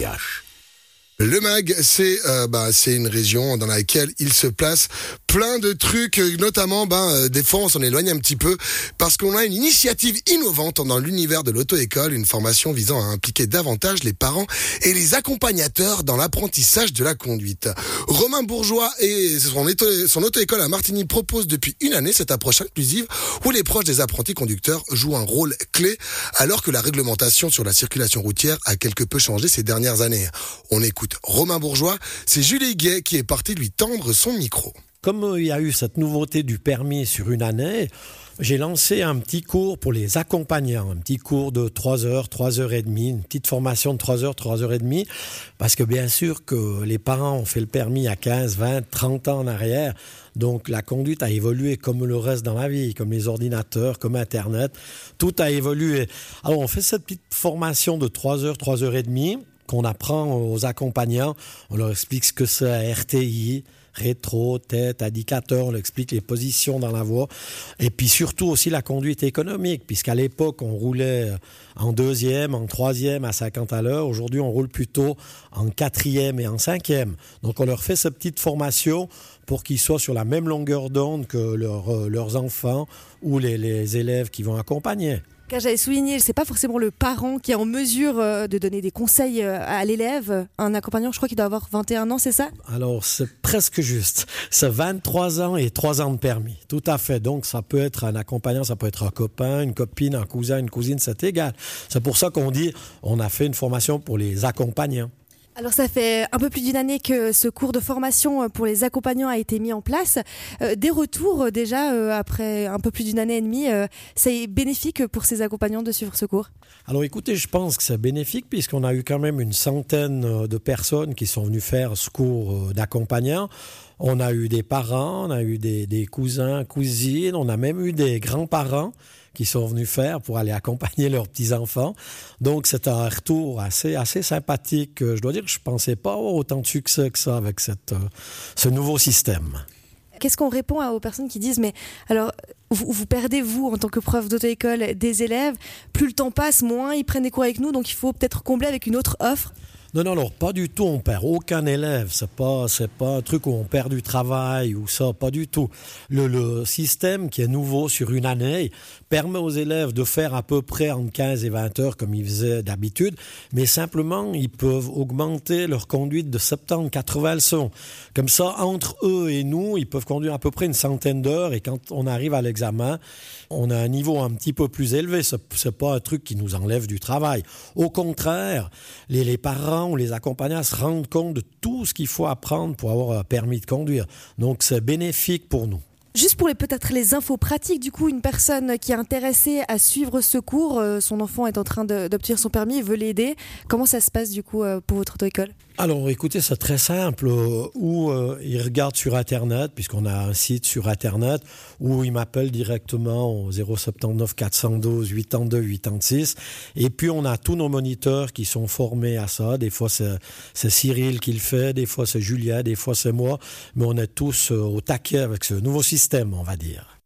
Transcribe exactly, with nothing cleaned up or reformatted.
Le MAG, c'est euh, bah, c'est une région dans laquelle il se place plein de trucs, notamment bah, euh, des fois on s'en éloigne un petit peu parce qu'on a une initiative innovante dans l'univers de l'auto-école, une formation visant à impliquer davantage les parents et les accompagnateurs dans l'apprentissage de la conduite. Romain Bourgeois et son, auto- son auto-école à Martigny propose depuis une année cette approche inclusive où les proches des apprentis conducteurs jouent un rôle clé alors que la réglementation sur la circulation routière a quelque peu changé ces dernières années. On écoute Romain Bourgeois, c'est Julie Gay qui est partie lui tendre son micro. Comme il y a eu cette nouveauté du permis sur une année, j'ai lancé un petit cours pour les accompagnants, un petit cours de trois heures, trois heures et demie, une petite formation de trois heures, trois heures et demie, parce que bien sûr que les parents ont fait le permis à quinze, vingt, trente ans en arrière, donc la conduite a évolué comme le reste dans la vie, comme les ordinateurs, comme Internet, tout a évolué. Alors on fait cette petite formation de trois heures, trois heures et demie, qu'on apprend aux accompagnants, on leur explique ce que c'est R T I, rétro, tête, indicateur, on leur explique les positions dans la voie, et puis surtout aussi la conduite économique, puisqu'à l'époque on roulait en deuxième, en troisième à cinquante à l'heure, aujourd'hui on roule plutôt en quatrième et en cinquième. Donc on leur fait cette petite formation pour qu'ils soient sur la même longueur d'onde que leur, leurs enfants ou les, les élèves qui vont accompagner. Car j'avais souligné, c'est pas forcément le parent qui est en mesure de donner des conseils à l'élève. Un accompagnant, je crois qu'il doit avoir vingt et un ans, c'est ça ? Alors, c'est presque juste. C'est vingt-trois ans et trois ans de permis. Tout à fait. Donc, ça peut être un accompagnant, ça peut être un copain, une copine, un cousin, une cousine, c'est égal. C'est pour ça qu'on dit, on a fait une formation pour les accompagnants. Alors ça fait un peu plus d'une année que ce cours de formation pour les accompagnants a été mis en place. Euh, des retours déjà euh, après un peu plus d'une année et demie, euh, c'est bénéfique pour ces accompagnants de suivre ce cours ? Alors écoutez, je pense que c'est bénéfique puisqu'on a eu quand même une centaine de personnes qui sont venues faire ce cours d'accompagnants. On a eu des parents, on a eu des, des cousins, cousines, on a même eu des grands-parents qui sont venus faire pour aller accompagner leurs petits-enfants. Donc, c'est un retour assez, assez sympathique. Je dois dire que je ne pensais pas avoir autant de succès que ça avec cette, ce nouveau système. Qu'est-ce qu'on répond aux personnes qui disent « mais alors, vous, vous perdez, vous, en tant que prof d'auto-école, des élèves, plus le temps passe, moins ils prennent des cours avec nous, donc il faut peut-être combler avec une autre offre ?» Non, non, alors pas du tout, on perd aucun élève, c'est pas, c'est pas un truc où on perd du travail ou ça, pas du tout. Le, le système qui est nouveau sur une année permet aux élèves de faire à peu près entre quinze et vingt heures comme ils faisaient d'habitude, mais simplement ils peuvent augmenter leur conduite de soixante-dix à quatre-vingts leçons. Comme ça, entre eux et nous, ils peuvent conduire à peu près une centaine d'heures et quand on arrive à l'examen, on a un niveau un petit peu plus élevé. C'est, c'est pas un truc qui nous enlève du travail. Au contraire, les, les parents ou les accompagnants se rendent compte de tout ce qu'il faut apprendre pour avoir un permis de conduire. Donc, c'est bénéfique pour nous. Juste pour les, peut-être les infos pratiques, du coup, une personne qui est intéressée à suivre ce cours, euh, son enfant est en train de, d'obtenir son permis, il veut l'aider. Comment ça se passe du coup euh, pour votre auto-école ? Alors écoutez, c'est très simple. Euh, ou euh, il regarde sur Internet, puisqu'on a un site sur Internet, ou il m'appelle directement au zéro sept neuf quatre un deux huit deux huit six. Et puis on a tous nos moniteurs qui sont formés à ça. Des fois c'est, c'est Cyril qui le fait, des fois c'est Julien, des fois c'est moi. Mais on est tous euh, au taquet avec ce nouveau système, on va dire.